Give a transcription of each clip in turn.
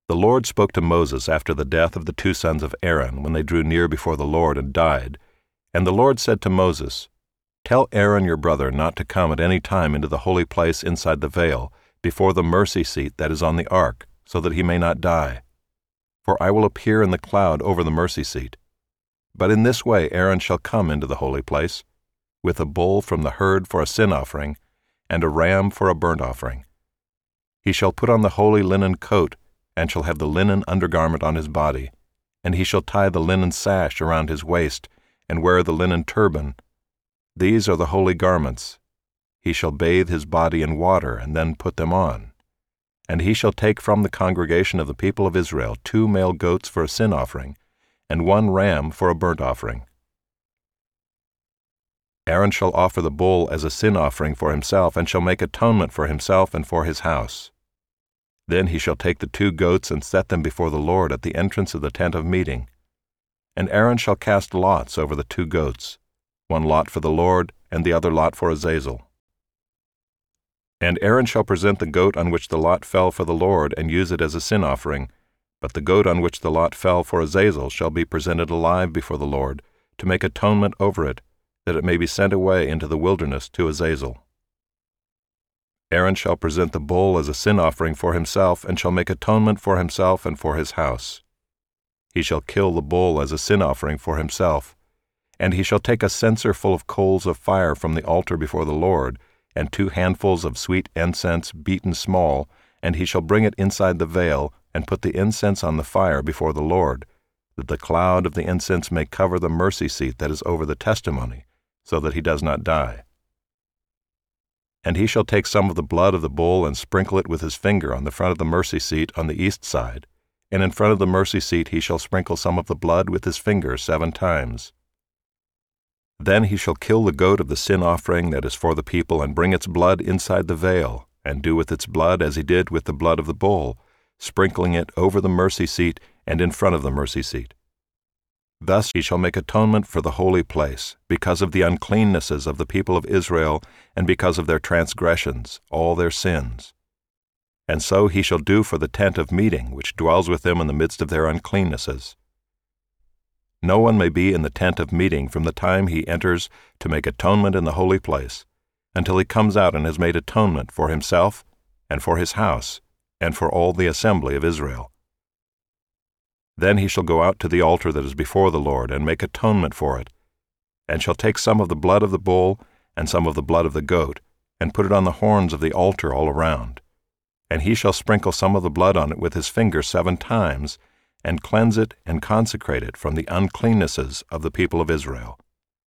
The Lord spoke to Moses after the death of the 2 sons of Aaron when they drew near before the Lord and died. And the Lord said to Moses, "Tell Aaron your brother not to come at any time into the holy place inside the veil, before the mercy seat that is on the ark, so that he may not die. For I will appear in the cloud over the mercy seat. But in this way Aaron shall come into the holy place, with a bull from the herd for a sin offering, and a ram for a burnt offering. He shall put on the holy linen coat, and shall have the linen undergarment on his body, and he shall tie the linen sash around his waist, and wear the linen turban. These are the holy garments. He shall bathe his body in water, and then put them on. And he shall take from the congregation of the people of Israel 2 male goats for a sin offering, and 1 ram for a burnt offering. Aaron shall offer the bull as a sin offering for himself, and shall make atonement for himself and for his house. Then he shall take the 2 goats and set them before the Lord at the entrance of the tent of meeting. And Aaron shall cast lots over the 2 goats, 1 lot for the Lord, and the other lot for Azazel. And Aaron shall present the goat on which the lot fell for the Lord, and use it as a sin offering, but the goat on which the lot fell for Azazel shall be presented alive before the Lord, to make atonement over it, that it may be sent away into the wilderness to Azazel. Aaron shall present the bull as a sin offering for himself, and shall make atonement for himself and for his house. He shall kill the bull as a sin offering for himself, and he shall take a censer full of coals of fire from the altar before the Lord, and 2 handfuls of sweet incense beaten small, and he shall bring it inside the veil, and put the incense on the fire before the Lord, that the cloud of the incense may cover the mercy seat that is over the testimony, so that he does not die. And he shall take some of the blood of the bull and sprinkle it with his finger on the front of the mercy seat on the east side, and in front of the mercy seat he shall sprinkle some of the blood with his finger 7 times. Then he shall kill the goat of the sin offering that is for the people, and bring its blood inside the veil, and do with its blood as he did with the blood of the bull, sprinkling it over the mercy seat and in front of the mercy seat. Thus he shall make atonement for the holy place, because of the uncleannesses of the people of Israel, and because of their transgressions, all their sins. And so he shall do for the tent of meeting, which dwells with them in the midst of their uncleannesses. No one may be in the tent of meeting from the time he enters to make atonement in the holy place, until he comes out and has made atonement for himself, and for his house, and for all the assembly of Israel. Then he shall go out to the altar that is before the Lord, and make atonement for it, and shall take some of the blood of the bull, and some of the blood of the goat, and put it on the horns of the altar all around. And he shall sprinkle some of the blood on it with his finger 7 times, and cleanse it and consecrate it from the uncleannesses of the people of Israel.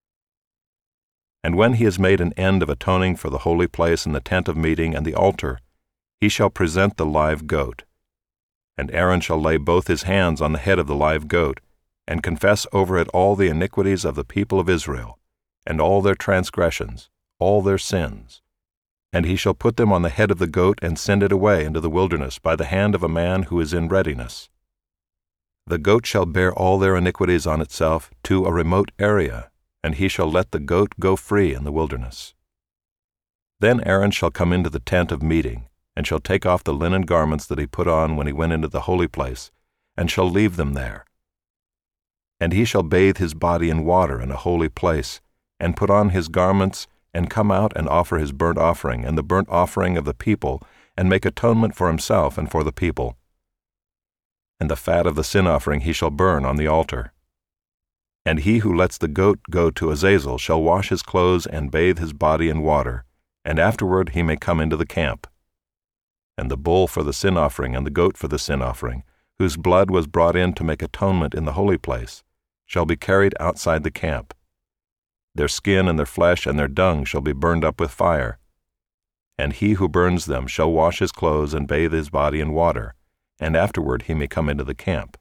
And when he has made an end of atoning for the holy place and the tent of meeting and the altar, he shall present the live goat. And Aaron shall lay both his hands on the head of the live goat, and confess over it all the iniquities of the people of Israel, and all their transgressions, all their sins. And he shall put them on the head of the goat, and send it away into the wilderness by the hand of a man who is in readiness. The goat shall bear all their iniquities on itself to a remote area, and he shall let the goat go free in the wilderness. Then Aaron shall come into the tent of meeting, and shall take off the linen garments that he put on when he went into the holy place, and shall leave them there. And he shall bathe his body in water in a holy place, and put on his garments, and come out and offer his burnt offering and the burnt offering of the people, and make atonement for himself and for the people. And the fat of the sin offering he shall burn on the altar. And he who lets the goat go to Azazel shall wash his clothes and bathe his body in water, and afterward he may come into the camp. And the bull for the sin offering and the goat for the sin offering, whose blood was brought in to make atonement in the holy place, shall be carried outside the camp. Their skin and their flesh and their dung shall be burned up with fire. And he who burns them shall wash his clothes and bathe his body in water, and afterward he may come into the camp.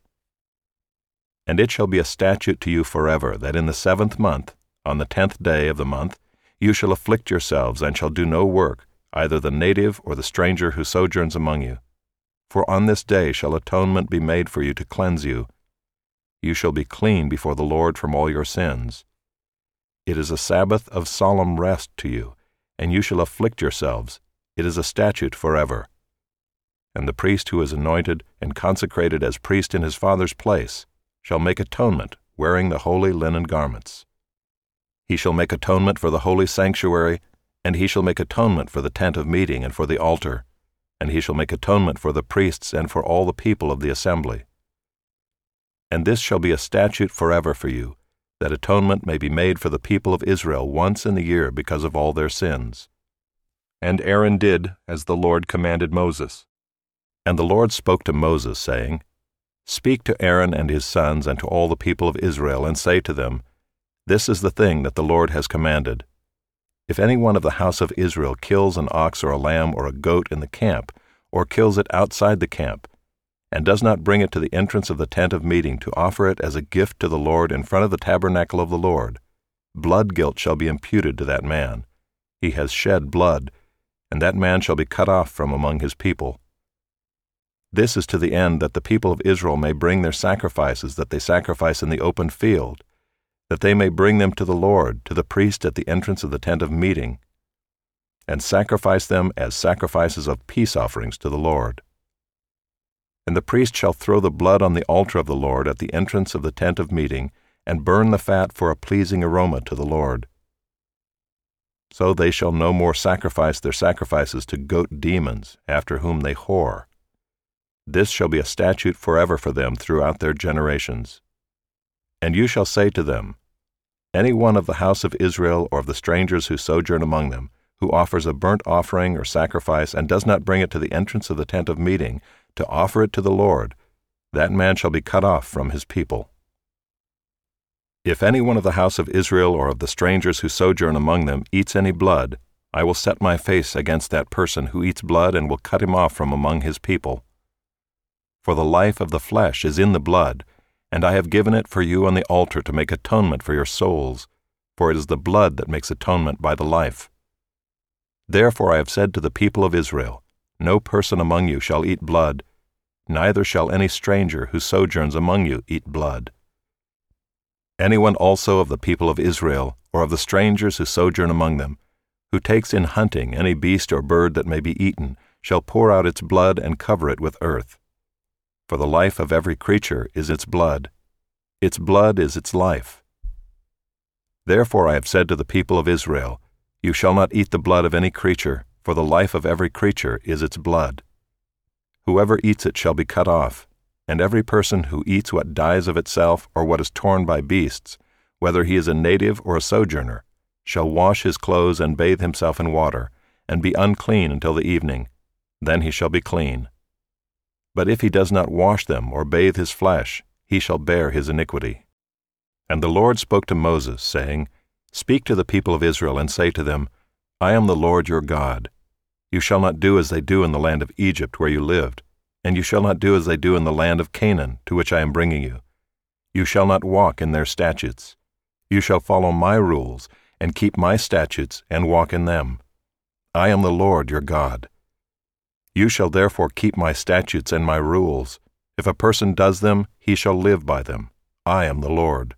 And it shall be a statute to you forever, that in the 7th month, on the 10th day of the month, you shall afflict yourselves, and shall do no work, either the native or the stranger who sojourns among you. For on this day shall atonement be made for you to cleanse you. You shall be clean before the Lord from all your sins. It is a Sabbath of solemn rest to you, and you shall afflict yourselves. It is a statute forever. and the priest who is anointed and consecrated as priest in his father's place shall make atonement, wearing the holy linen garments. He shall make atonement for the holy sanctuary, and he shall make atonement for the tent of meeting and for the altar, and he shall make atonement for the priests and for all the people of the assembly. And this shall be a statute forever for you, that atonement may be made for the people of Israel once in the year because of all their sins. And Aaron did as the Lord commanded Moses. And the Lord spoke to Moses, saying, Speak to Aaron and his sons and to all the people of Israel, and say to them, This is the thing that the Lord has commanded. If any one of the house of Israel kills an ox or a lamb or a goat in the camp, or kills it outside the camp, and does not bring it to the entrance of the tent of meeting to offer it as a gift to the Lord in front of the tabernacle of the Lord, blood guilt shall be imputed to that man. He has shed blood, and that man shall be cut off from among his people. This is to the end that the people of Israel may bring their sacrifices that they sacrifice in the open field, that they may bring them to the Lord, to the priest at the entrance of the tent of meeting, and sacrifice them as sacrifices of peace offerings to the Lord. And the priest shall throw the blood on the altar of the Lord at the entrance of the tent of meeting, and burn the fat for a pleasing aroma to the Lord. So they shall no more sacrifice their sacrifices to goat demons, after whom they whore. This shall be a statute forever for them throughout their generations. And you shall say to them, Any one of the house of Israel or of the strangers who sojourn among them, who offers a burnt offering or sacrifice and does not bring it to the entrance of the tent of meeting to offer it to the Lord, that man shall be cut off from his people. If any one of the house of Israel or of the strangers who sojourn among them eats any blood, I will set my face against that person who eats blood and will cut him off from among his people. For the life of the flesh is in the blood, and I have given it for you on the altar to make atonement for your souls, for it is the blood that makes atonement by the life. Therefore I have said to the people of Israel, No person among you shall eat blood, neither shall any stranger who sojourns among you eat blood. Anyone also of the people of Israel, or of the strangers who sojourn among them, who takes in hunting any beast or bird that may be eaten, shall pour out its blood and cover it with earth. For the life of every creature is its blood is its life. Therefore I have said to the people of Israel, You shall not eat the blood of any creature, for the life of every creature is its blood. Whoever eats it shall be cut off, and every person who eats what dies of itself or what is torn by beasts, whether he is a native or a sojourner, shall wash his clothes and bathe himself in water, and be unclean until the evening. Then he shall be clean. But if he does not wash them or bathe his flesh, he shall bear his iniquity. And the Lord spoke to Moses, saying, Speak to the people of Israel and say to them, I am the Lord your God. You shall not do as they do in the land of Egypt where you lived, and you shall not do as they do in the land of Canaan to which I am bringing you. You shall not walk in their statutes. You shall follow my rules and keep my statutes and walk in them. I am the Lord your God. You shall therefore keep my statutes and my rules. If a person does them, he shall live by them. I am the Lord.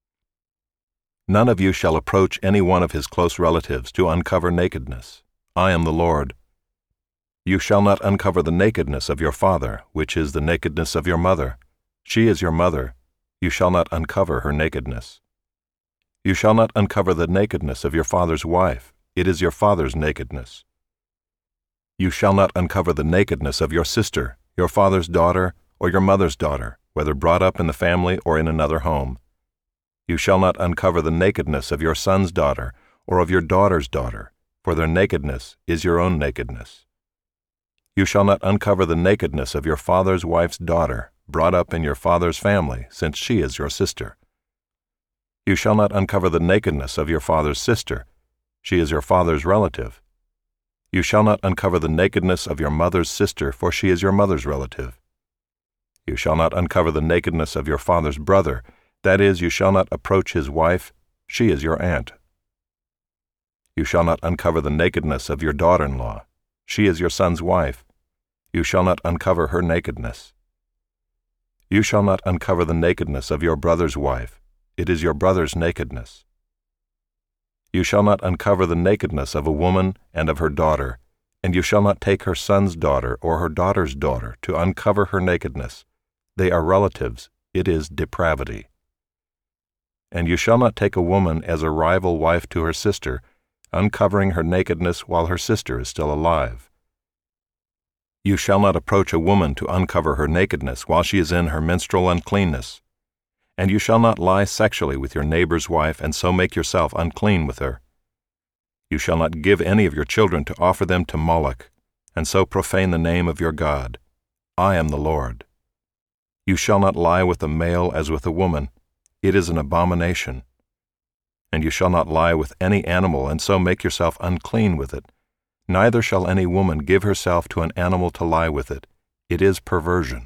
None of you shall approach any one of his close relatives to uncover nakedness. I am the Lord. You shall not uncover the nakedness of your father, which is the nakedness of your mother. She is your mother. You shall not uncover her nakedness. You shall not uncover the nakedness of your father's wife. It is your father's nakedness. You shall not uncover the nakedness of your sister, your father's daughter, or your mother's daughter, whether brought up in the family or in another home. You shall not uncover the nakedness of your son's daughter, or of your daughter's daughter, for their nakedness is your own nakedness. You shall not uncover the nakedness of your father's wife's daughter, brought up in your father's family, since she is your sister. You shall not uncover the nakedness of your father's sister. She is your father's relative. You shall not uncover the nakedness of your mother's sister, for she is your mother's relative. You shall not uncover the nakedness of your father's brother, that is, you shall not approach his wife, she is your aunt. You shall not uncover the nakedness of your daughter-in-law, she is your son's wife. You shall not uncover her nakedness. You shall not uncover the nakedness of your brother's wife, it is your brother's nakedness. You shall not uncover the nakedness of a woman and of her daughter, And you shall not take her son's daughter or her daughter's daughter to uncover her nakedness. They are relatives. It is depravity. And you shall not take a woman as a rival wife to her sister, uncovering her nakedness while her sister is still alive. You shall not approach a woman to uncover her nakedness while she is in her menstrual uncleanness. And you shall not lie sexually with your neighbor's wife and so make yourself unclean with her. You shall not give any of your children to offer them to Moloch, and so profane the name of your God. I am the Lord. You shall not lie with a male as with a woman. It is an abomination. And you shall not lie with any animal and so make yourself unclean with it. Neither shall any woman give herself to an animal to lie with it. It is perversion.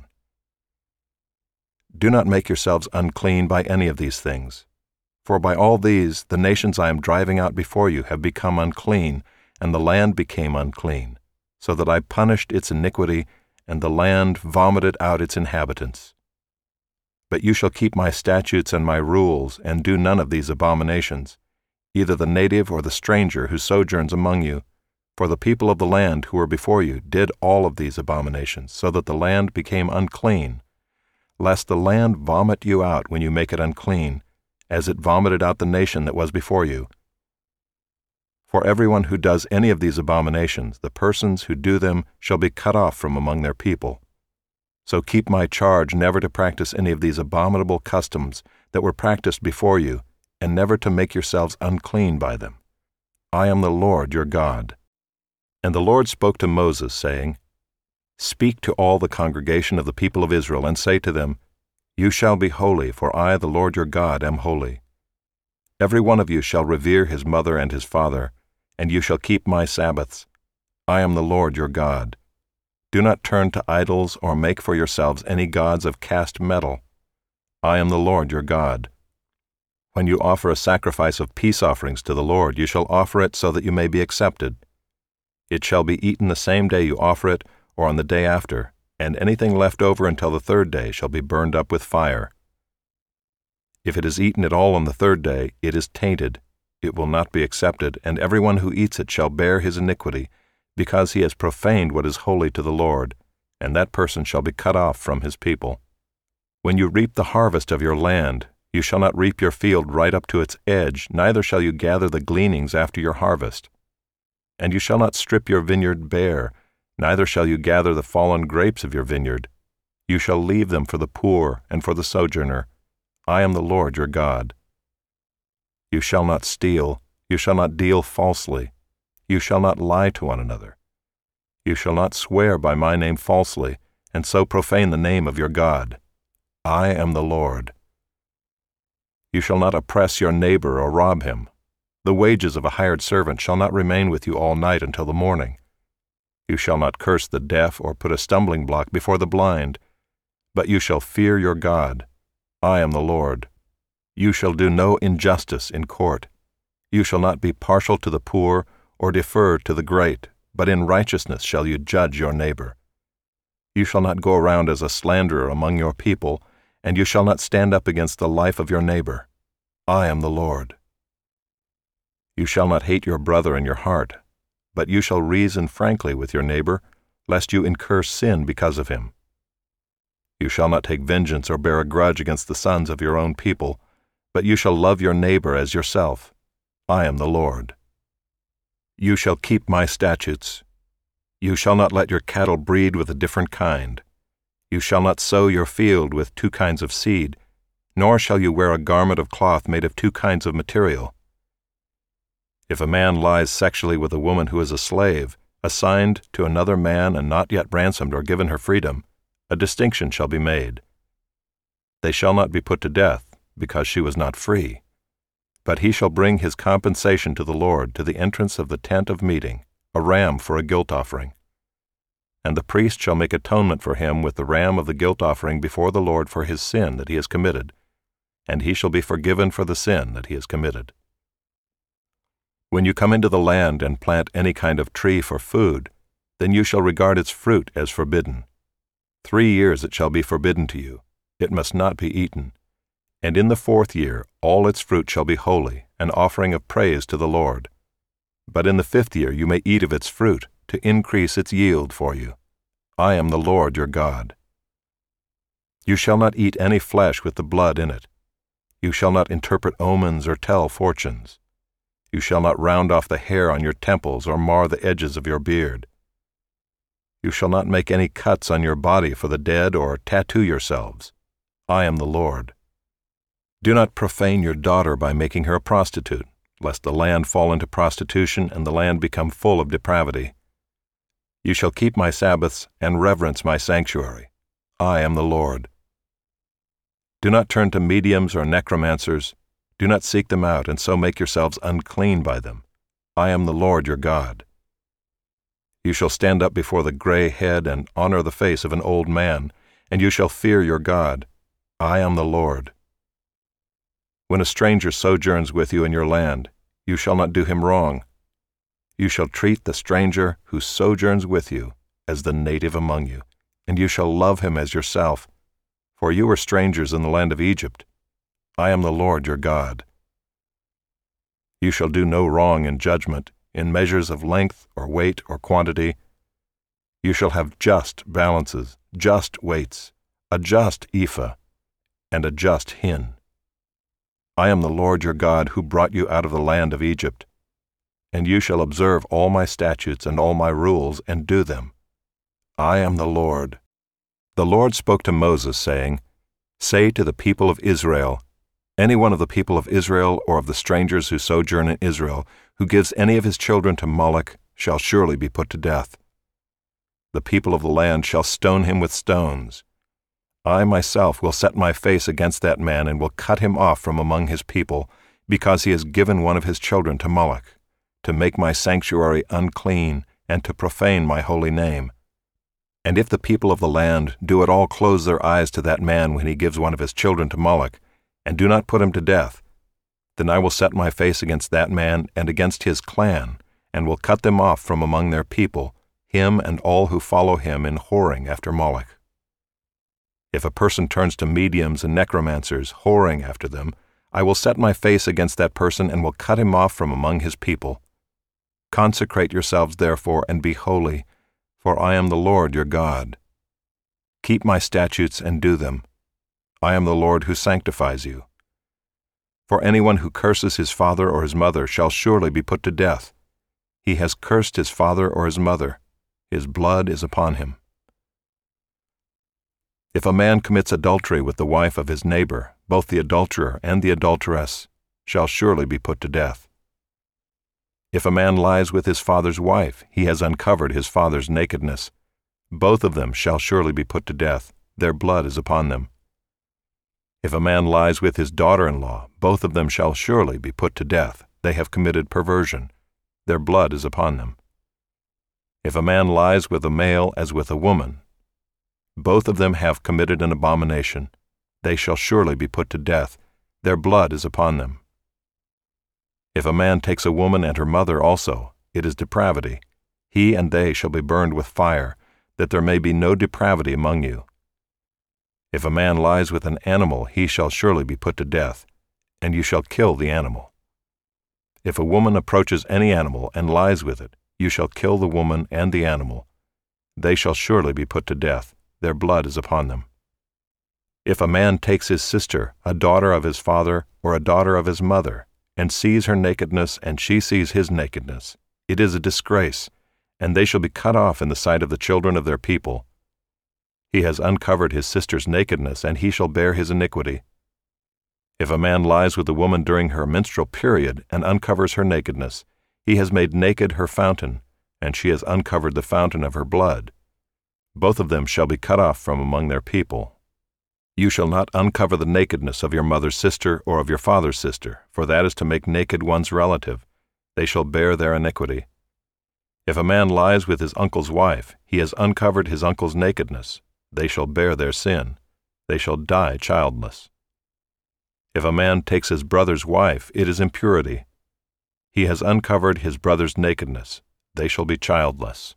Do not make yourselves unclean by any of these things. For by all these the nations I am driving out before you have become unclean, and the land became unclean, so that I punished its iniquity, and the land vomited out its inhabitants. But you shall keep my statutes and my rules, and do none of these abominations, either the native or the stranger who sojourns among you. For the people of the land who were before you did all of these abominations, so that the land became unclean, lest the land vomit you out when you make it unclean, as it vomited out the nation that was before you. For everyone who does any of these abominations, the persons who do them shall be cut off from among their people. So keep my charge never to practice any of these abominable customs that were practiced before you, and never to make yourselves unclean by them. I am the Lord your God. And the Lord spoke to Moses, saying, Speak to all the congregation of the people of Israel, and say to them, You shall be holy, for I, the Lord your God, am holy. Every one of you shall revere his mother and his father, and you shall keep my Sabbaths. I am the Lord your God. Do not turn to idols or make for yourselves any gods of cast metal. I am the Lord your God. When you offer a sacrifice of peace offerings to the Lord, you shall offer it so that you may be accepted. It shall be eaten the same day you offer it, or on the day after, and anything left over until the third day shall be burned up with fire. If it is eaten at all on the third day, it is tainted. It will not be accepted, and everyone who eats it shall bear his iniquity, because he has profaned what is holy to the Lord, and that person shall be cut off from his people. When you reap the harvest of your land, you shall not reap your field right up to its edge, neither shall you gather the gleanings after your harvest. And you shall not strip your vineyard bare, neither shall you gather the fallen grapes of your vineyard. You shall leave them for the poor and for the sojourner. I am the Lord your God. You shall not steal, you shall not deal falsely, you shall not lie to one another. You shall not swear by my name falsely, and so profane the name of your God. I am the Lord. You shall not oppress your neighbor or rob him. The wages of a hired servant shall not remain with you all night until the morning. You shall not curse the deaf or put a stumbling block before the blind, but you shall fear your God. I am the Lord. You shall do no injustice in court. You shall not be partial to the poor or defer to the great, but in righteousness shall you judge your neighbor. You shall not go around as a slanderer among your people, and you shall not stand up against the life of your neighbor. I am the Lord. You shall not hate your brother in your heart, but you shall reason frankly with your neighbor, lest you incur sin because of him. You shall not take vengeance or bear a grudge against the sons of your own people, but you shall love your neighbor as yourself. I am the Lord. You shall keep my statutes. You shall not let your cattle breed with a different kind. You shall not sow your field with two kinds of seed, nor shall you wear a garment of cloth made of two kinds of material. If a man lies sexually with a woman who is a slave, assigned to another man and not yet ransomed or given her freedom, a distinction shall be made. They shall not be put to death, because she was not free. But he shall bring his compensation to the Lord to the entrance of the tent of meeting, a ram for a guilt offering. And the priest shall make atonement for him with the ram of the guilt offering before the Lord for his sin that he has committed, and he shall be forgiven for the sin that he has committed. When you come into the land and plant any kind of tree for food, then you shall regard its fruit as forbidden. 3 years it shall be forbidden to you. It must not be eaten. And in the 4th year all its fruit shall be holy, an offering of praise to the Lord. But in the 5th year you may eat of its fruit, to increase its yield for you. I am the Lord your God. You shall not eat any flesh with the blood in it. You shall not interpret omens or tell fortunes. You shall not round off the hair on your temples or mar the edges of your beard. You shall not make any cuts on your body for the dead or tattoo yourselves. I am the Lord. Do not profane your daughter by making her a prostitute, lest the land fall into prostitution and the land become full of depravity. You shall keep my Sabbaths and reverence my sanctuary. I am the Lord. Do not turn to mediums or necromancers. Do not seek them out and so make yourselves unclean by them. I am the Lord your God. You shall stand up before the gray head and honor the face of an old man, and you shall fear your God. I am the Lord. When a stranger sojourns with you in your land, you shall not do him wrong. You shall treat the stranger who sojourns with you as the native among you, and you shall love him as yourself, for you were strangers in the land of Egypt. I am the Lord your God. You shall do no wrong in judgment, in measures of length or weight or quantity. You shall have just balances, just weights, a just ephah, and a just hin. I am the Lord your God who brought you out of the land of Egypt. And you shall observe all my statutes and all my rules and do them. I am the Lord. The Lord spoke to Moses, saying, Say to the people of Israel, any one of the people of Israel or of the strangers who sojourn in Israel, who gives any of his children to Moloch, shall surely be put to death. The people of the land shall stone him with stones. I myself will set my face against that man and will cut him off from among his people, because he has given one of his children to Moloch, to make my sanctuary unclean and to profane my holy name. And if the people of the land do at all close their eyes to that man when he gives one of his children to Moloch, and do not put him to death, then I will set my face against that man and against his clan, and will cut them off from among their people, him and all who follow him in whoring after Moloch. If a person turns to mediums and necromancers, whoring after them, I will set my face against that person and will cut him off from among his people. Consecrate yourselves therefore and be holy, for I am the Lord your God. Keep my statutes and do them. I am the Lord who sanctifies you. For anyone who curses his father or his mother shall surely be put to death. He has cursed his father or his mother. His blood is upon him. If a man commits adultery with the wife of his neighbor, both the adulterer and the adulteress shall surely be put to death. If a man lies with his father's wife, he has uncovered his father's nakedness. Both of them shall surely be put to death. Their blood is upon them. If a man lies with his daughter-in-law, both of them shall surely be put to death. They have committed perversion. Their blood is upon them. If a man lies with a male as with a woman, both of them have committed an abomination. They shall surely be put to death. Their blood is upon them. If a man takes a woman and her mother also, it is depravity. He and they shall be burned with fire, that there may be no depravity among you. If a man lies with an animal, he shall surely be put to death, and you shall kill the animal. If a woman approaches any animal and lies with it, you shall kill the woman and the animal. They shall surely be put to death. Their blood is upon them. If a man takes his sister, a daughter of his father or a daughter of his mother, and sees her nakedness and she sees his nakedness, it is a disgrace, and they shall be cut off in the sight of the children of their people. He has uncovered his sister's nakedness, and he shall bear his iniquity. If a man lies with a woman during her menstrual period and uncovers her nakedness, he has made naked her fountain, and she has uncovered the fountain of her blood. Both of them shall be cut off from among their people. You shall not uncover the nakedness of your mother's sister or of your father's sister, for that is to make naked one's relative. They shall bear their iniquity. If a man lies with his uncle's wife, he has uncovered his uncle's nakedness. They shall bear their sin. They shall die childless. If a man takes his brother's wife, it is impurity. He has uncovered his brother's nakedness. They shall be childless.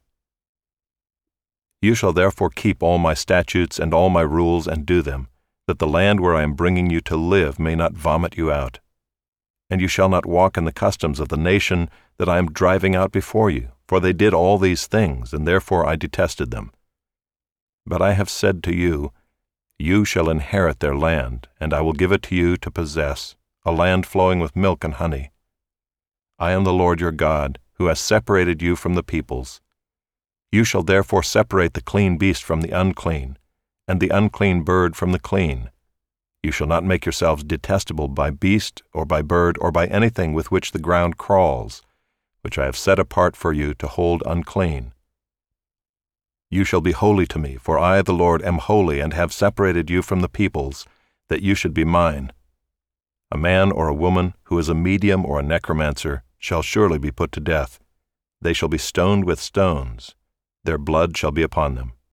You shall therefore keep all my statutes and all my rules and do them, that the land where I am bringing you to live may not vomit you out. And you shall not walk in the customs of the nation that I am driving out before you, for they did all these things, and therefore I detested them. But I have said to you, You shall inherit their land, and I will give it to you to possess, a land flowing with milk and honey. I am the Lord your God, who has separated you from the peoples. You shall therefore separate the clean beast from the unclean, and the unclean bird from the clean. You shall not make yourselves detestable by beast, or by bird, or by anything with which the ground crawls, which I have set apart for you to hold unclean. You shall be holy to me, for I, the Lord, am holy, and have separated you from the peoples, that you should be mine. A man or a woman who is a medium or a necromancer shall surely be put to death. They shall be stoned with stones. Their blood shall be upon them.